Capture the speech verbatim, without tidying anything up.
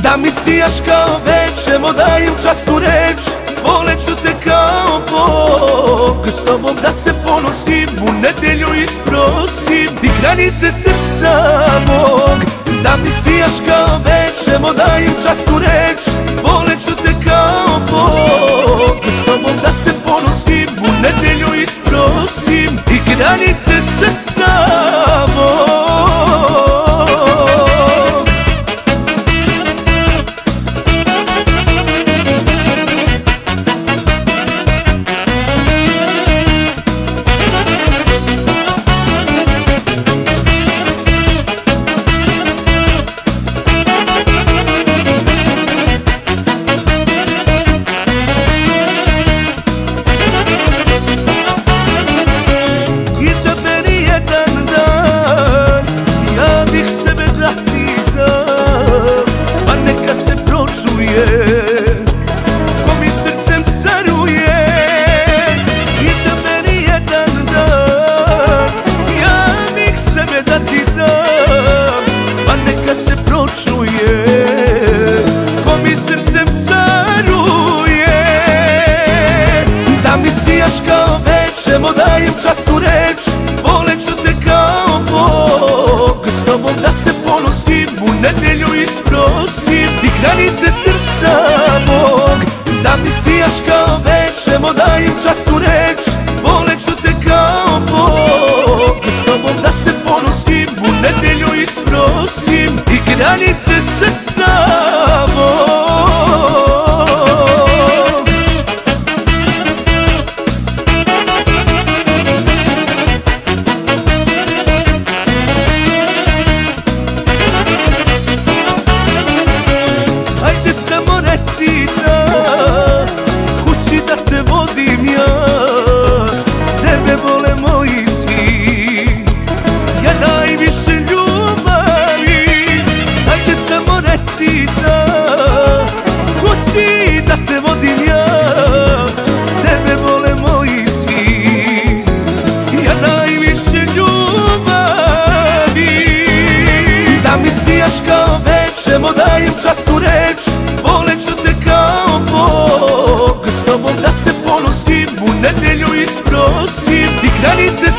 Da mi sijaš kao večemo, dajem časnu reč, voleću te kao Bog. S tobom da se ponosim, u nedelju isprosim ti granice srca mog. Da mi sijaš kao večemo, dajem časnu reč, voleću te kao Bog. S tobom da se ponosim, u nedelju isprosim ti granice srca mog. Ko mi srcem caruje, izaberi jedan dan, ja bih sebe da ti dam, pa neka se pročuje. Ko mi srcem caruje, da mi sijaš kao večemo, dajem časnu reč, voleću te kao Bog. S tobom da se ponosim, u nedelju isprosim ti granice srca mog. Da mi sijaš kao večemo, dajem časnu reč, voleću te kao Bog. S tobom da se ponosim, u nedelju isprosim ti granice srca mog. Ajde samo reci da, kući da te vodim ja, tebe vole moji svi, ja najviše ljubavi. Ajde samo reci da, kući da te vodim ja, tebe vole moji svi, ja najviše ljubavi. Da mi sijaš kao večemo, dajem časnu reč, voleću te kao Bog. S tobom da se ponosim, u nedelju isprosim ti granice